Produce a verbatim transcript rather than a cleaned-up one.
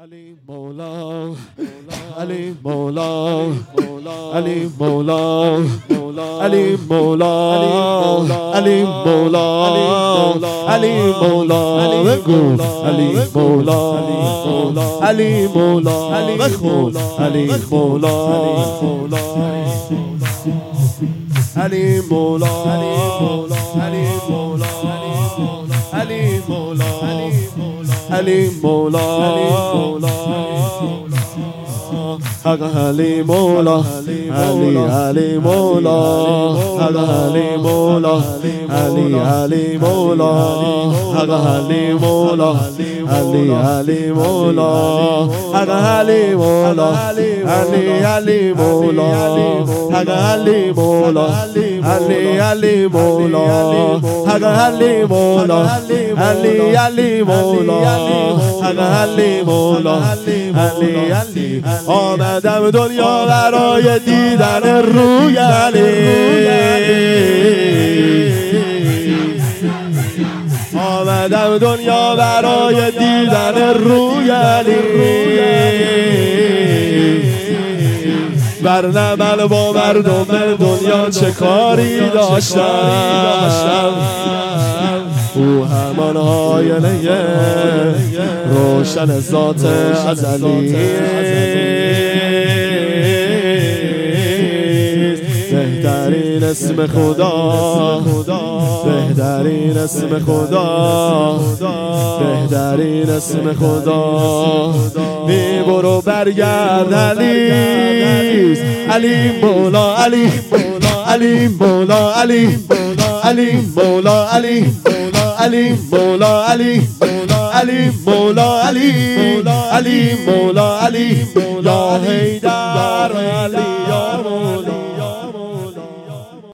علی مولا علی مولا علی مولا علی مولا علی مولا علی مولا بگو علی مولا علی مولا بخون علی مولا علی مولا علی مولا علی مولا علی مولا حق علی مولا علی علی مولا حق علی مولا علی علی مولا حق علی مولا علی علی مولا حق علی مولا علی علی مولا حق علی مولا علی علی مولا حق علی مولا علی علی مولا حق علی مولا علی علی آمدم دنیا برای دیدن روی علی آمدم دنیا برای دیدن روی علی ورنه من با مردم دنیا چه کاری داشتم او همان آینه روشن ذات ازلی بهترین اسم خدا بهترین اسم خدا بهترین اسم خدا می برو برگرد علی علی مولا علی علی مولا علی علی مولا علی علی مولا علی علی مولا علی علی مولا علی یا حیدر